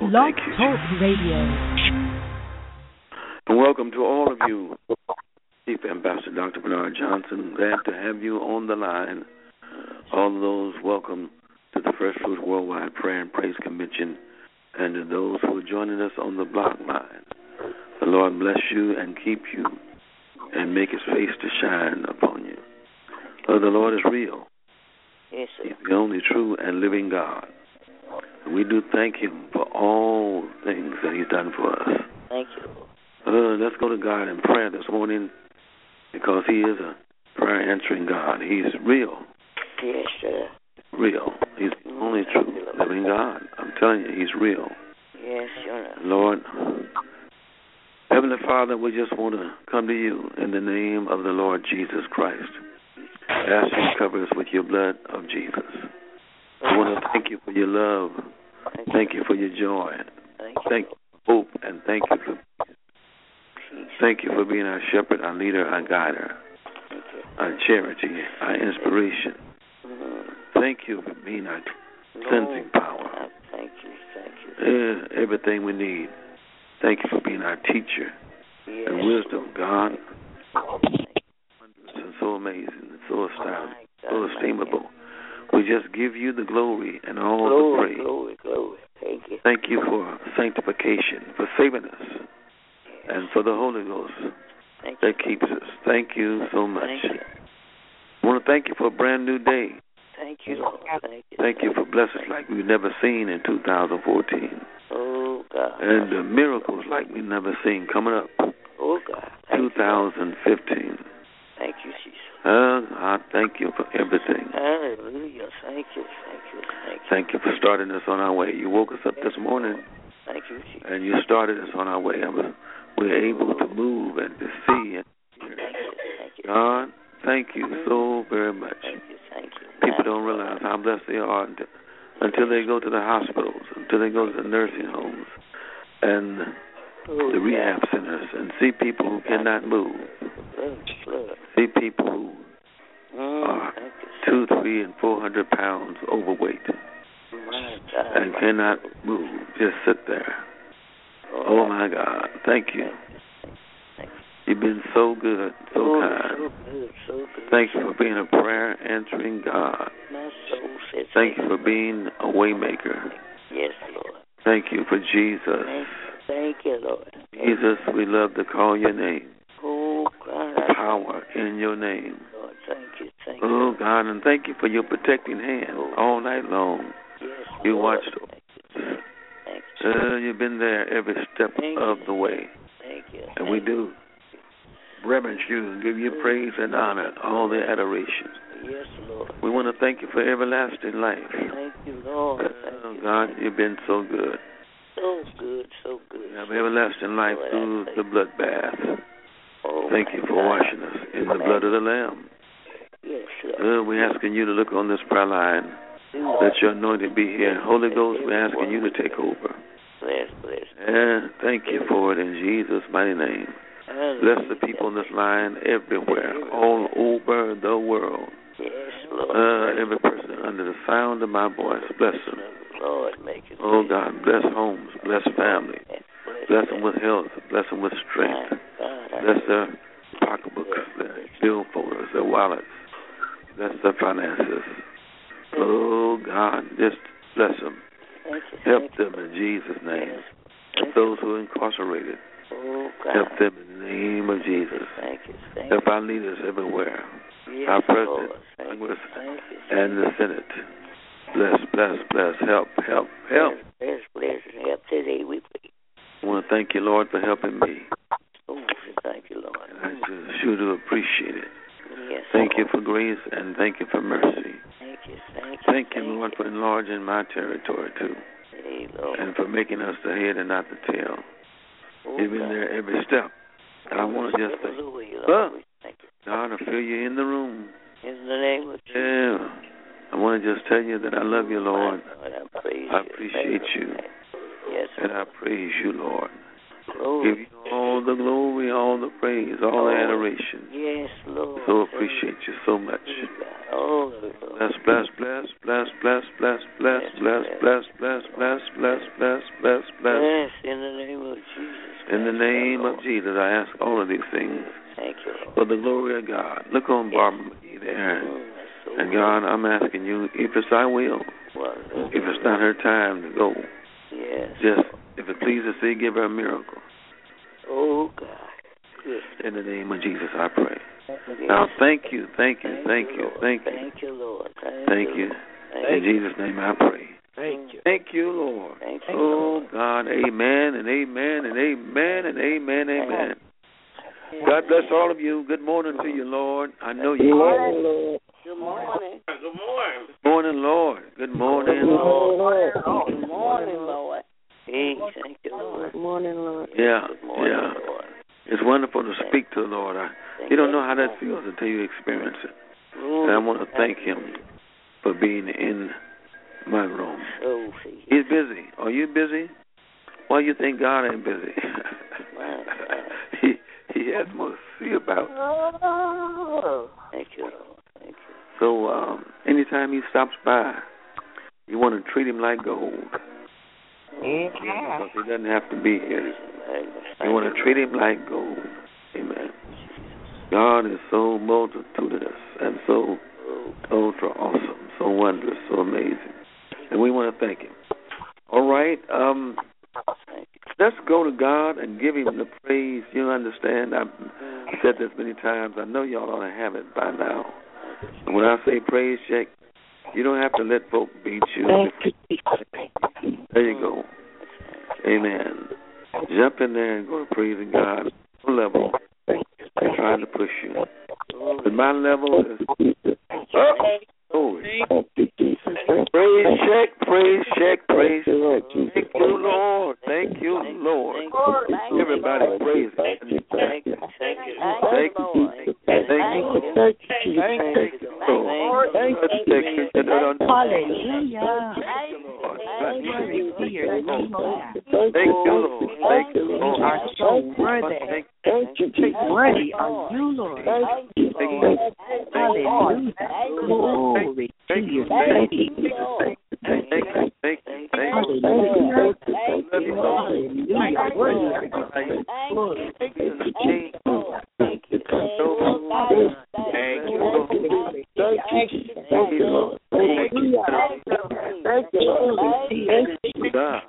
Blog Talk Radio. And welcome to all of you, Chief Ambassador Dr. Bernard Johnson. Glad to have you on the line. All of those, welcome to the First Fruit Worldwide Prayer and Praise Convention, and to those who are joining us on the block line. The Lord bless you and keep you and make his face to shine upon you. The Lord is real. Yes, sir. He's the only true and living God. We do thank him for all things that he's done for us. Thank you. Let's go to God in prayer this morning, because he is a prayer-answering God. He's real. Yes, sir. Real. He's the only true living God. I'm telling you, he's real. Yes, sir. Lord, Heavenly Father, we just want to come to you in the name of the Lord Jesus Christ. Ask you to cover us with your blood of Jesus. I want to thank you for your love. Thank you for your joy. Thank you for hope, and thank you for peace. Thank you for being our shepherd, our leader, our guider, our charity, our inspiration. Thank you for being our cleansing power. Thank you. Everything we need. Thank you for being our teacher and wisdom, God. And so amazing, so astounding, so estimable. We just give you the glory and all the praise. Glory. Thank you. Thank you for sanctification, for saving us, and for the Holy Ghost that keeps us. Thank you so much. Thank you. I want to thank you for a brand new day. Thank you, Lord. Thank you for blessings like we've never seen in 2014. Oh, God. And miracles like we've never seen coming up. Oh, God. 2015. Thank you, Jesus. I thank you for everything. Hallelujah. Thank you. Thank you for starting us on our way. You woke us up this morning. Thank you, Jesus. And you started us on our way. We were able to move and to see and hear. Thank you. God, thank you so very much. Thank you. People don't realize how blessed they are until they go to the hospitals, until they go to the nursing homes and the rehab centers and see people who cannot move. See people who are 200, 300, and 400 pounds overweight and cannot move, just sit there. Oh, my God. Thank you. You've been so good, so kind. So good. Thank you for being a prayer-answering God. My soul says thank you for being a waymaker. Yes, Lord. Thank you for Jesus. Thank you, Lord. Jesus, we love to call your name. Oh, God. Power in your name. Lord, thank you. Oh, God, and thank you for your protecting hand all night long. Yes, you Lord. watched us. Thank you. You've been there every step of the way. Thank you. And we do reverence you and give you praise and honor, all the adoration. Yes, Lord. We want to thank you for everlasting life. Thank you, Lord. God, you've been so good. So good. You have everlasting life through the blood bath. Oh, thank you for washing us in the blood of the Lamb. Yes, Lord. We're asking you to look on this prayer line. Let your anointing be here. Holy Ghost, we're asking you to take over. Bless. And thank you for it in Jesus' mighty name. Bless the people on this line everywhere, all over the world. Yes, Lord. Every person under the sound of my voice, bless them. Lord, make it. Oh, God, bless homes, bless family. Bless them with health, bless them with strength. Bless their pocketbooks, their bill folders, their wallets. Bless their finances. Oh, God, just bless them. Help them in Jesus' name. Help those who are incarcerated. Help them in the name of Jesus. Help our leaders everywhere. Our president, Congress, and the Senate. Bless. Help. Help today, we pray. I want to thank you, Lord, for helping me. Oh, thank you, Lord. I sure do appreciate it. Yes, thank you for grace and thank you for mercy. Thank you, Lord, for enlarging my territory, too. Hey, Lord. And for making us the head and not the tail. You've been there every step. And I want to just thank God, I feel you in the room. In the name of Jesus. Yeah. I want to just tell you that I love you, Lord. I appreciate you. Yes, and I praise you, Lord. Glory. Give you all the glory, all the praise, all the adoration. Yes, Lord. So appreciate you so much. Bless. Yes, in the name of Jesus. In the name of Jesus, I ask all of these things. Thank you, Lord. For the glory of God. Look on Barbara McGee there. And God, I'm asking you, if it's thy will, if it's not her time to go, just, if it pleases thee, give her a miracle. Oh, God. Yes. In the name of Jesus, I pray. Yes. Now, thank you, thank you, thank you, Thank you, Lord. Thank you. In Jesus' name, I pray. Thank you. Thank you, Lord. Thank you, Lord. God, amen and amen and amen and amen, amen. God bless all of you. Good morning to you, Lord. I know you. Good morning, Lord. Good morning. Good morning. Good morning, Lord. Good morning, Lord. Good morning, Lord. Hey, thank you, Lord. Good morning, Lord. Yeah, Good morning, Lord. It's wonderful to speak to the Lord. You don't know how that feels until you experience it. And I want to thank Him for being in my room. He's busy. Are you busy? Why you think God ain't busy? He has more to see about. Thank you, Lord. Thank you. So anytime He stops by, you want to treat Him like gold. Because He doesn't have to be here. You want to treat Him like gold. Amen. God is so multitudinous and so ultra awesome, so wondrous, so amazing. And we want to thank Him. All right. Let's go to God and give Him the praise. You understand? I've said this many times. I know y'all ought to have it by now. And when I say praise check, you don't have to let folk beat you. There you go. Amen. Jump in there and go to praising God at one level. I'm trying to push you. But my level is praise check, praise check, praise check. Thank you, Lord. Thank you, Lord. Everybody praise Him. Thank you. Thank you. Thank you. Thank you. Hallelujah. Thank you, Lord. Thank you, Lord. You are so worthy. Thank you, Jesus. Worthy are you, Lord. Hallelujah. Glory to your name. Thank you. Hallelujah. Hallelujah. Worthy are you. Glory. Thank you. Thank you. God.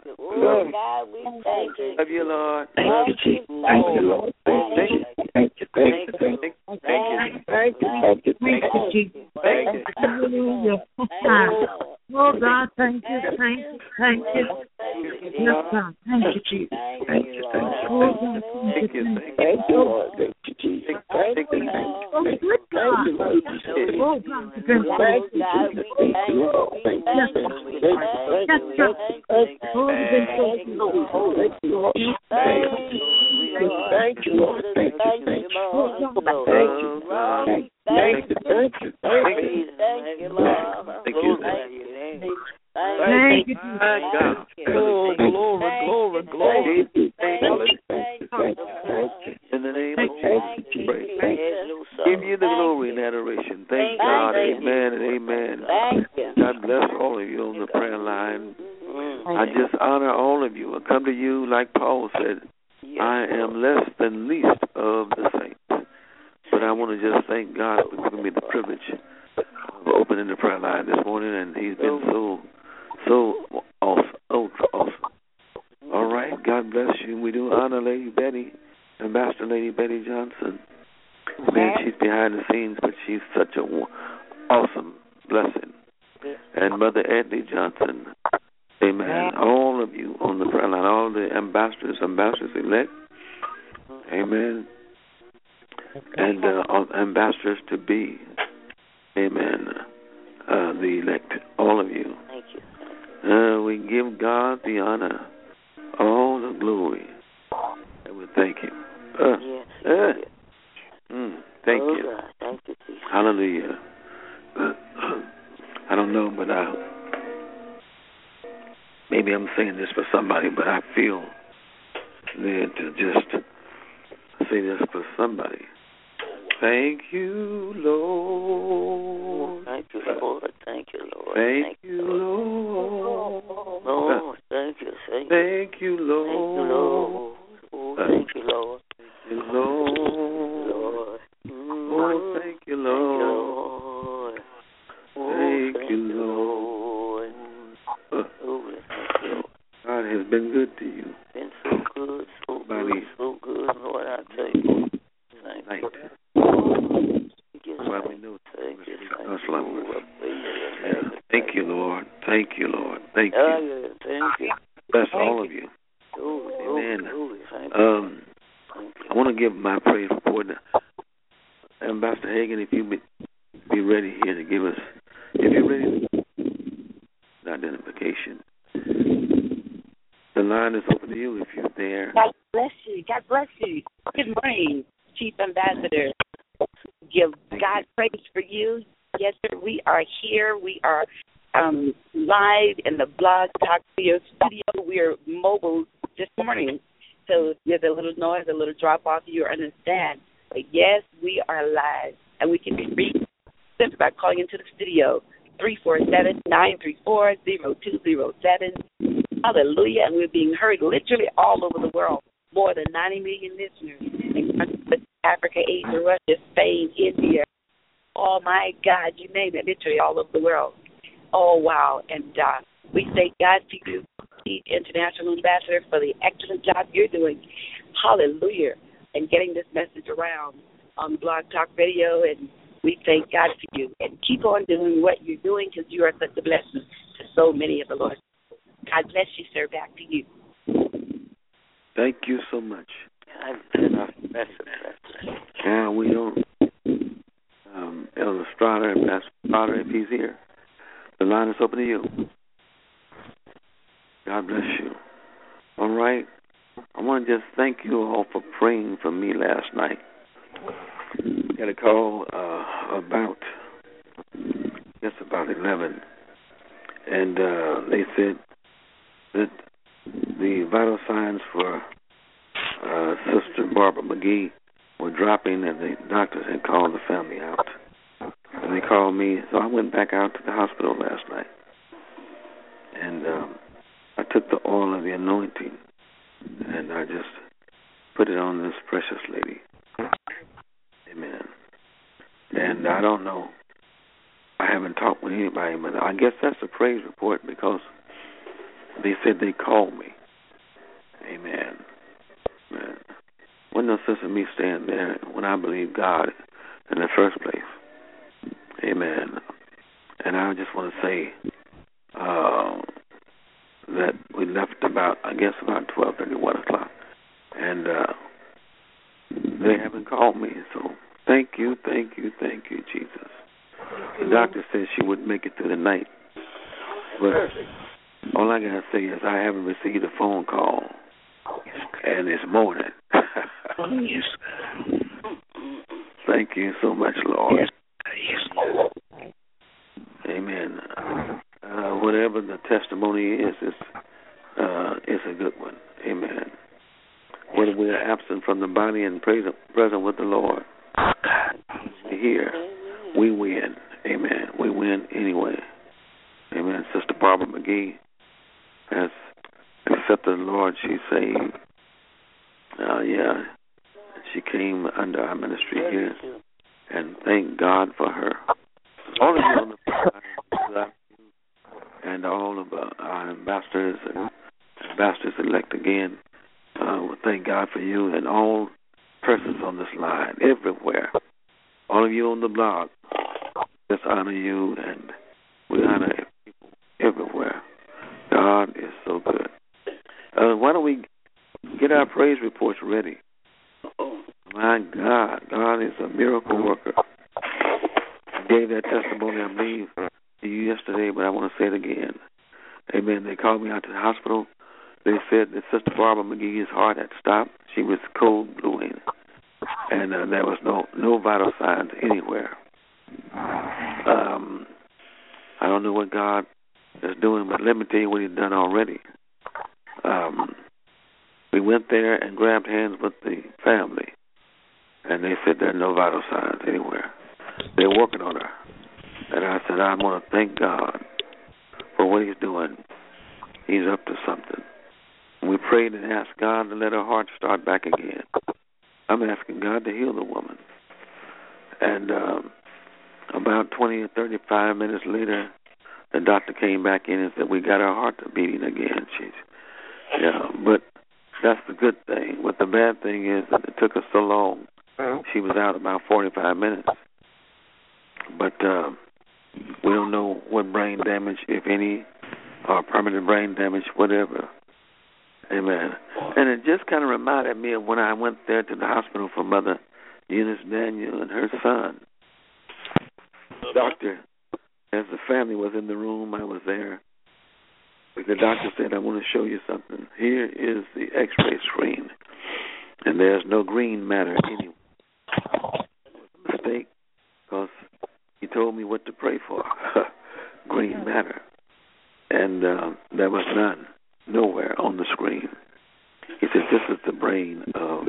Love you, Lord. Thank you, Jesus. Thank you, Lord. Thank you. Thank you. Thank you. Thank you. Thank you. Thank you, Jesus. Hallelujah. Oh, God, thank you. Thank you. Thank you. Yes, God. Thank you, Jesus. Thank you. Oh, God. Thank you. Thank you, Lord. Thank you, Jesus. Thank you. Oh, good God. Oh, God. Thank you, Jesus. Thank you, Lord. Thank you. Yes, God. Oh, thank you, Lord. Thank you, Lord. Thank you, Lord. Thank you. Oh, God. Thank you. Thank you. Thank you. Thank you, Lord. Thank you. Thank you. God. Oh, glory. In the name of Jesus, give you the glory and adoration. Thank God. Amen and amen. God bless all of you on the prayer line. I just honor all of you. I come to you like Paul said, I am less than least of the saints. But I want to just thank God for giving me the privilege of opening the prayer line this morning, and He's been so awesome, ultra awesome. All right, God bless you. We do honor Lady Betty, Ambassador Lady Betty Johnson. Man, she's behind the scenes, but she's such an awesome blessing. And Mother Edley Johnson, amen. All of you on the prayer line, all the ambassadors elect, amen. And ambassadors to be, amen, the elect, all of you. Thank you. We give God the honor, all the glory, and we thank Him. Thank you. God. Thank you, Jesus. Hallelujah. I don't know, but maybe I'm saying this for somebody, but I feel led to just say this for somebody. Thank you, Lord. Thank you, Lord. Thank you, Lord. Thank you, Lord. Lord, thank Thank you, thank you. Thank you, Lord. Thank you, Lord. Thank you, Lord. Lord. Oh, thank you, Lord. Thank you, Lord. God has been good to you. Been so good, so good, Lord, I tell you. Thank you. Well, we know. Thank you. Thank you, Lord. Thank you, Lord. Thank you. Thank you. Bless all of you. Amen. I want to give my praise report. Ambassador Hagan, if you be ready here to give us, if you're ready, identification. The line is open to you if you're there. God bless you. God bless you. Good morning, Chief Ambassador. Give God praise for you. Yes, sir. We are here. We are live in the Blog Talk Radio studio. We are mobile this morning. So if there's a little noise, a little drop off, you understand. But yes, we are live. And we can be reached simply by calling into the studio, 347-934-0207. Hallelujah. And we're being heard literally all over the world. More than 90 million listeners in countries like Africa, Asia, Russia, Spain, India. Oh, my God, you name it, literally all over the world. Oh, wow. And we thank God for you, International Ambassador, for the excellent job you're doing. Hallelujah. And getting this message around on Blog Talk Radio. And we thank God for you. And keep on doing what you're doing because you are such a blessing to so many of the Lord. God bless you, sir. Back to you. Thank you so much. We don't. Elder Strada, Ambassador Strada, if he's here, the line is open to you. God bless you. All right. I want to just thank you all for praying for me last night. I got a call about 11, and they said that the vital signs for Sister Barbara McGee were dropping, and the doctors had called the family out. And they called me, so I went back out to the hospital last night, and I took the oil of the anointing, and I just put it on this precious lady. Amen. And I don't know, I haven't talked with anybody, but I guess that's a praise report because they said they called me. Amen. Man. Wasn't no sense in me staying there when I believe God in the first place. Amen. And I just want to say that we left about 12:30, 1 o'clock. And they haven't called me. So thank you, Jesus. The doctor said she wouldn't make it through the night. But all I got to say is I haven't received a phone call. And it's morning. Thank you so much, Lord. Amen. Whatever the testimony is, it's a good one. Amen. Whether we are absent from the body and present with the Lord, here we win. Amen. We win anyway. Amen. Sister Barbara McGee has accepted the Lord. She's saved. She came under our ministry here, and thank God for her. All of you on the line, and all of our ambassadors and ambassadors-elect again, we thank God for you and all persons on this line, everywhere. All of you on the blog, just honor you, and we honor people everywhere. God is so good. Why don't we get our praise reports ready? My God, God is a miracle worker. I gave that testimony, I believe, to you yesterday, but I want to say it again. Amen. They called me out to the hospital. They said that Sister Barbara McGee's heart had stopped. She was cold blueing, and there was no vital signs anywhere. I don't know what God is doing, but let me tell you what He's done already. We went there and grabbed hands with the family, and they said there are no vital signs anywhere. They're working on her. And I said, I want to thank God for what He's doing. He's up to something. prayed and asked God to let her heart start back again. I'm asking God to heal the woman. And about 20 or 35 minutes later, the doctor came back in and said, we got her heart beating again. But that's the good thing. But the bad thing is that it took her so long. She was out about 45 minutes. But we don't know what brain damage, if any, or permanent brain damage, whatever. Amen. And it just kind of reminded me of when I went there to the hospital for Mother Eunice Daniel and her son. The doctor, as the family was in the room, I was there. The doctor said, I want to show you something. Here is the x-ray screen, and there's no green matter anywhere. Mistake, because he told me what to pray for. Green matter. And there was none, nowhere on the screen. He said, this is the brain of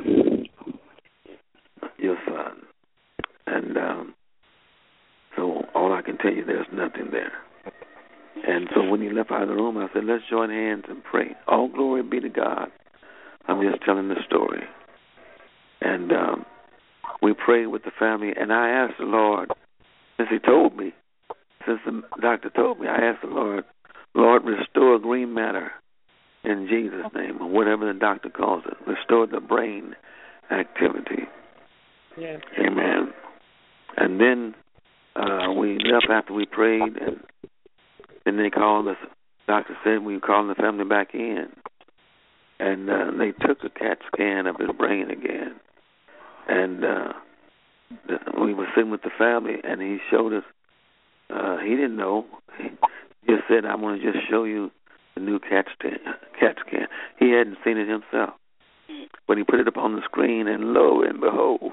your son. And so all I can tell you, there's nothing there. And so when he left out of the room, I said, let's join hands and pray. All glory be to God. I'm just telling the story. And we prayed with the family, and I asked the Lord, since the doctor told me, I asked the Lord, restore green matter in Jesus' name, or whatever the doctor calls it. Restore the brain activity. Yes. Amen. And then we left after we prayed, and then they called us. Doctor said we were calling the family back in, and they took a CAT scan of his brain again. And we were sitting with the family, and he showed us. He didn't know. He just said, "I want to just show you the new CAT scan." He hadn't seen it himself, but he put it up on the screen, and lo and behold,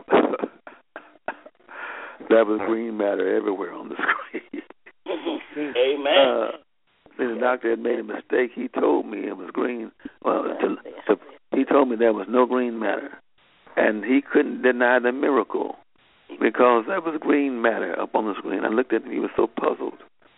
there was green matter everywhere on the screen. Amen. See, the doctor had made a mistake. He told me it was green. Well, he told me there was no green matter, and he couldn't deny the miracle because there was green matter up on the screen. I looked at him. He was so puzzled.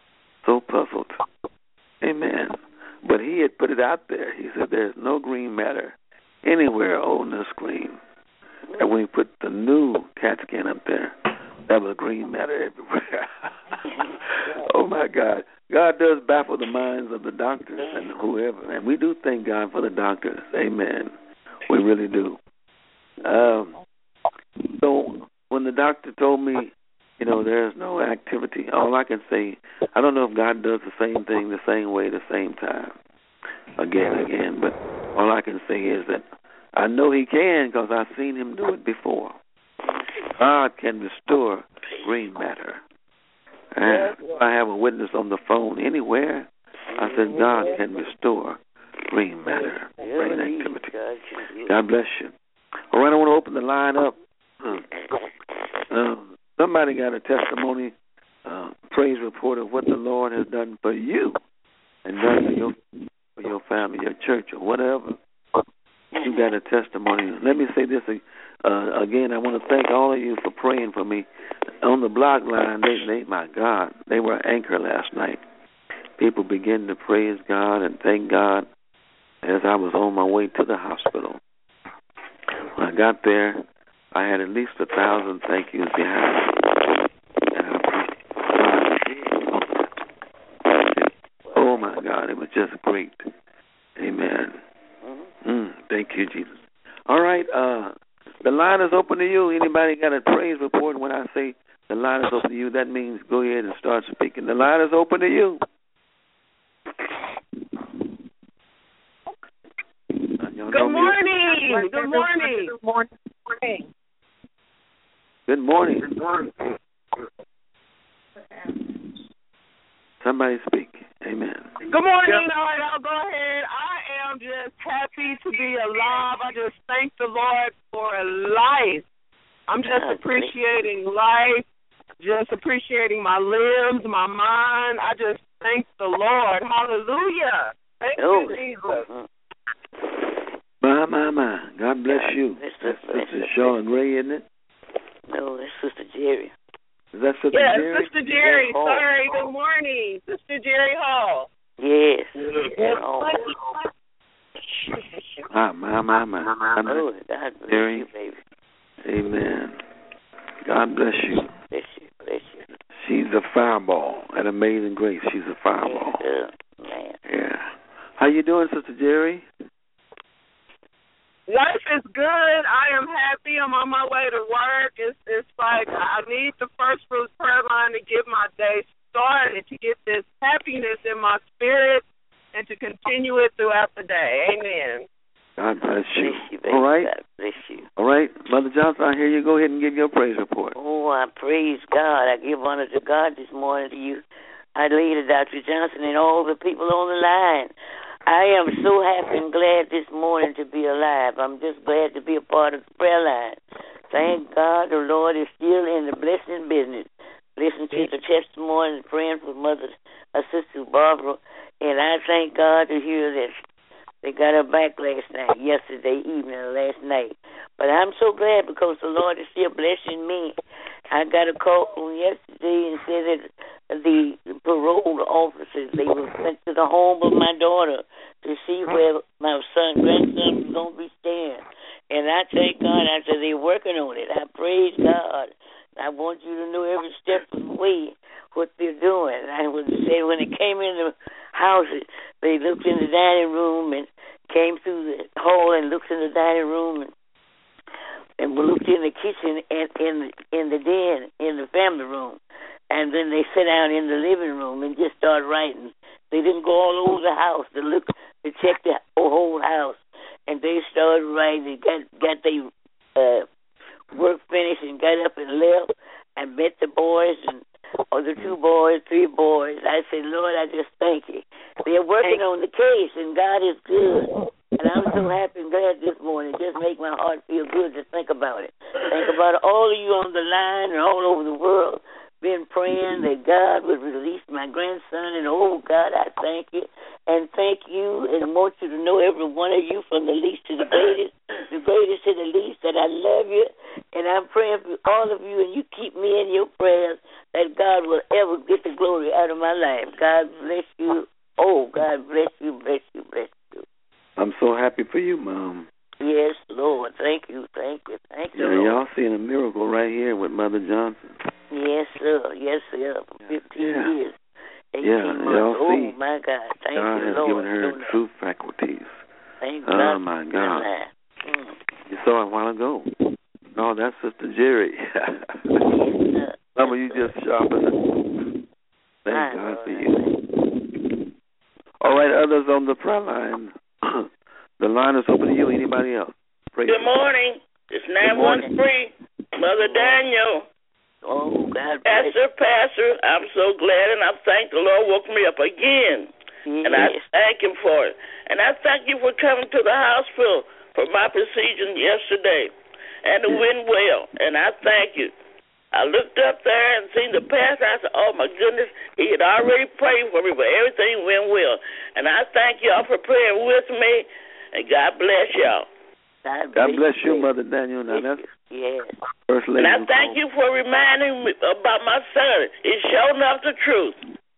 Amen. But he had put it out there. He said there's no green matter anywhere on the screen. And when he put the new CAT scan up there, there was green matter everywhere. Oh, my God. God does baffle the minds of the doctors and whoever. And we do thank God for the doctors. Amen. We really do. So when the doctor told me, there's no activity, all I can say, I don't know if God does the same thing the same way, the same time, again. But all I can say is that I know he can because I've seen him do it before. God can restore green matter. And if I have a witness on the phone anywhere, I said God can restore green matter, brain activity. God bless you. All right, I want to open the line up. Somebody got a testimony, praise report of what the Lord has done for you and done for your family, your church, or whatever. You got a testimony. Let me say this again. I want to thank all of you for praying for me. On the block line, my God, they were an anchor last night. People began to praise God and thank God as I was on my way to the hospital. When I got there, I had at least 1,000 thank yous behind me. Oh, my God, it was just great. Amen. Thank you, Jesus. All right, the line is open to you. Anybody got a praise report? When I say the line is open to you, that means go ahead and start speaking. The line is open to you. Good morning. Good morning. Good morning. Good morning. Somebody speak. Amen. Good morning. All right, I'll go ahead. I am just happy to be alive. I just thank the Lord for life. I'm just appreciating life, just appreciating my limbs, my mind. I just thank the Lord. Hallelujah. Thank you, Jesus. My. God bless you. That's Sister Charlotte Ray, isn't it? No, that's Sister Jerry. Is that Sister Jerry? Yes, Sister Jerry. Sorry, good morning. Sister Jerry Hall. Yes. My. Oh, God bless you, baby. Amen. God bless you. Bless you. She's a fireball at Amazing Grace. She's a fireball. Man. Yeah. How you doing, Sister Jerry? Life is good. I am happy. I'm on my way to work. It's like I need the First Fruits prayer line to get my day started, to get this happiness in my spirit, and to continue it throughout the day. Amen. God bless you. Bless you, baby. All right. God bless you. All right. Mother Johnson, I hear you. Go ahead and give your praise report. Oh, I praise God. I give honor to God this morning to you. I lead Dr. Johnson and all the people on the line. I am so happy and glad this morning to be alive. I'm just glad to be a part of the prayer line. Thank God the Lord is still in the blessing business. Listen to the testimony and praying for Sister Barbara, and I thank God to hear this. They got her back yesterday evening, last night. But I'm so glad because the Lord is still blessing me. I got a call yesterday and said that the parole officers, they went to the home of my daughter to see where my grandson was going to be staying. And I thank God, I said, they're working on it. I praise God. I want you to know every step of the way what they're doing. I would say when they came in the house, they looked in the dining room and came through the hall and looked in the dining room and looked in the kitchen and in the den, in the family room. And then they sat down in the living room and just started writing. They didn't go all over the house to look, to check the whole house. And they started writing. They got their work finished and got up and left and met the boys or the 2 boys, 3 boys. I said, Lord, I just thank you. They're working on the case, and God is good. And I'm so happy and glad this morning. Just make my heart feel good to think about it. Think about all of you on the line and all over the world. Been praying that God would release my grandson, and oh God, I thank you and thank you, and want you to know every one of you from the least to the greatest to the least, that I love you, and I'm praying for all of you, and you keep me in your prayers that God will ever get the glory out of my life. God bless you. Oh, God bless you, bless you, bless you. I'm so happy for you, Mom. Yes, Lord. Thank you, thank you, thank you. Yeah, y'all seeing a miracle right here with Mother Johnson. Yes, sir. Yes, sir. For 15 years. 18 months. Y'all oh, see, my God. Thank God you, has Lord. given her true faculties. Thank God. Oh, my God. You saw it a while ago. Oh, that's Sister Jerry. Yes, Mama, you just sharpened. Thank God for you. All right, others on the prayer line. The line is open to you. Anybody else? Good morning. It's 913. Mother Daniel. Oh, God bless. Pastor, I'm so glad, and I thank the Lord woke me up again. Yes. And I thank Him for it. And I thank you for coming to the hospital for my procedure yesterday. And it went well. And I thank you. I looked up there and seen the pastor. I said, oh, my goodness, he had already prayed for me, but everything went well. And I thank y'all for praying with me, and God bless y'all. God bless you, Mother Daniel. Now, that's First Lady. And I thank you for reminding me about my son. It's showing up the truth.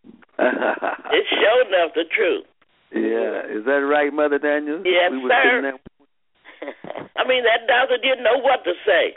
It's showing up the truth. Yeah. Is that right, Mother Daniel? Yes, sir. I mean, that doctor didn't know what to say.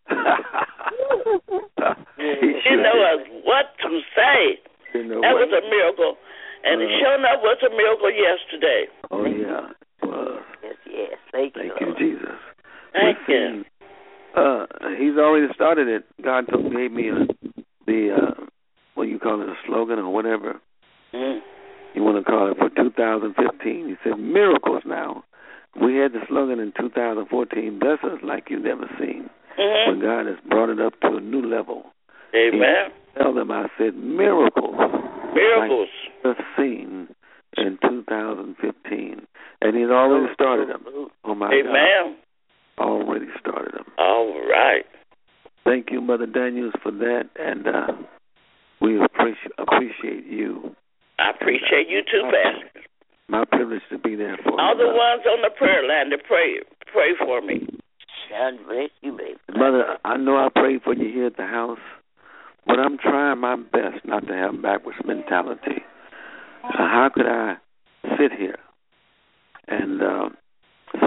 He didn't know what to say. That was a miracle. And it showing up was a miracle yesterday. Oh, yeah. Yes. Thank you, Jesus. Thank you. He's already started it. God gave me what you call it, a slogan or whatever. You want to call it for 2015. He said, miracles now. We had the slogan in 2014, bless us like you've never seen. When God has brought it up to a new level. Amen. Tell them I said miracles. Miracles. Like just seen in 2015. And He's already started them. Oh, my God. Amen. Already started them. All right. Thank you, Mother Daniels, for that. And we appreciate you. I appreciate you too, Pastor. My privilege to be there for all you. All the ones on the prayer line to pray for me. God bless you, baby. Mother, I know I prayed for you here at the house, but I'm trying my best not to have backwards mentality. How could I sit here and so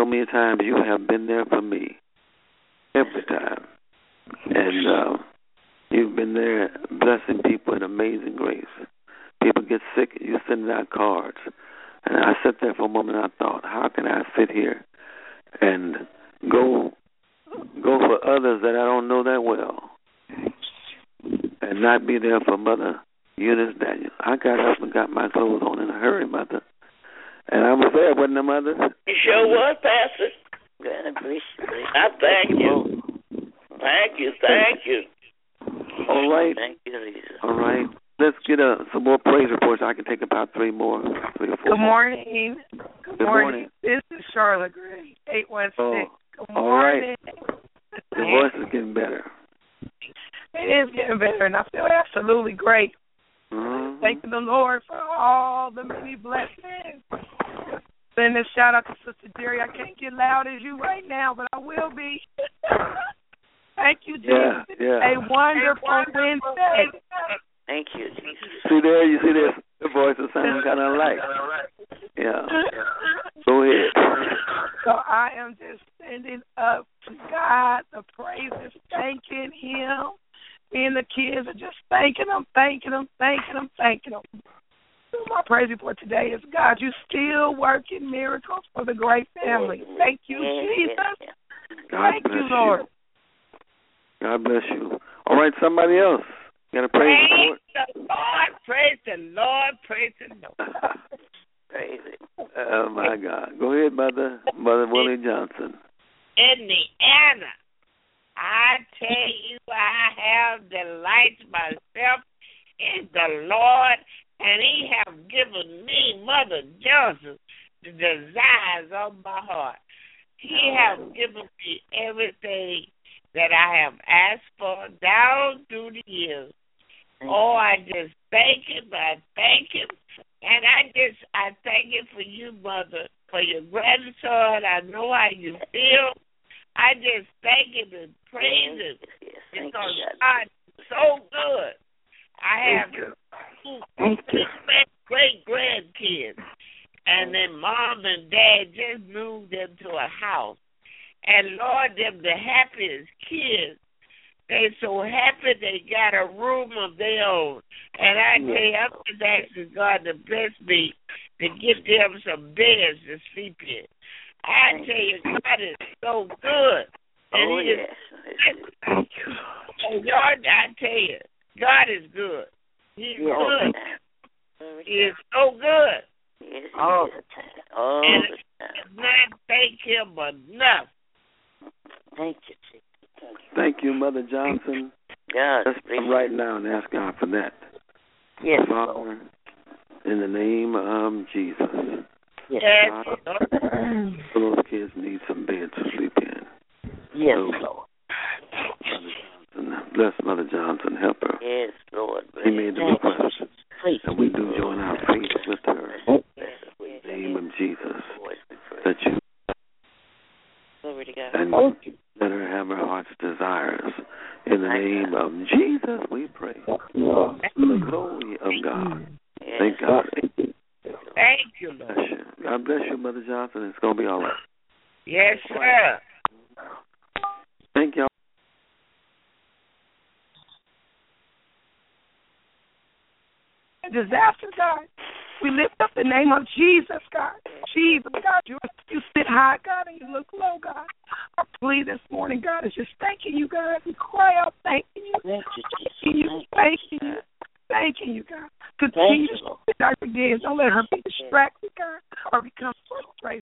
many times you have been there for me. Every time. And you've been there blessing people in amazing grace. People get sick, you send out cards. And I sat there for a moment and I thought, how can I sit here and go for others that I don't know that well and not be there for Mother Eunice Daniel? I got up and got my clothes on in a hurry, Mother. And I was there, wasn't I, Mother? You sure was, Pastor. God bless you. I thank you. Thank you. All right. Thank you, Jesus. All right. Let's get some more praise reports. I can take about three or four. Good morning. Good morning. This is Charlotte Gray, 816. Good morning. All right. The voice is getting better. It is getting better, and I feel absolutely great. Mm-hmm. Thanking the Lord for all the many blessings. Send a shout out to Sister Jerry. I can't get loud as you right now, but I will be. Thank you, Jesus. Yeah. A wonderful Wednesday. Thank you, Jesus. See there, you see this? The voices sound kind of alike. Yeah. Go ahead. So I am just sending up to God the praises, thanking Him. Me and the kids are just thanking Him. My praise report today is, God, you still working miracles for the great family. Thank you, Jesus. Thank you, Lord. God bless you. All right, somebody else. Got a praise report? Praise the Lord. Praise the Lord. Praise it. Oh, my God. Go ahead, Mother Willie Johnson. Indiana, I tell you, I have delighted myself in the Lord, and He have given me, Mother Johnson, the desires of my heart. He have given me everything that I have asked for down through the years. Oh, I just thank Him. I thank Him. And I thank Him for you, Mother, for your grandson. I know how you feel. I just thank Him and praise Him because God is so good. I have two great grandkids, and then Mom and Dad just moved them to a house. And Lord, them the happiest kids. They so happy they got a room of their own. And I tell you, I'm just asking God to bless me to get them some beds to sleep in. I tell you, God is so good. And He is, and Lord, I tell you, God is good. He's good. He is so good. And it's not thank Him enough. Thank you, Jesus. Thank you, Mother Johnson. God, let's come right now and ask God for that. Yes, Father, Lord. In the name of Jesus. Yes, God, those kids need some beds to sleep in. Yes, so, Lord. Bless Mother Johnson. Help her. Yes, Lord. She made the request. And we do join our faith with her. In the name of Jesus. That you Glory to God. and let her have her heart's desires. In the name of Jesus, we pray. For the glory of God. Thank God. Thank you, Lord. Bless you. God bless you, Mother Johnson. It's going to be all right. Yes, sir. Thank y'all. Disaster, God. We lift up the name of Jesus, God. Jesus, God, you sit high, God, and you look low, God. Our plea this morning, God, is just thanking you, God. We cry out thanking you. Thanking you, God. Continue to Dr. Gibbs. Don't let her be distracted, God, or become frustrated.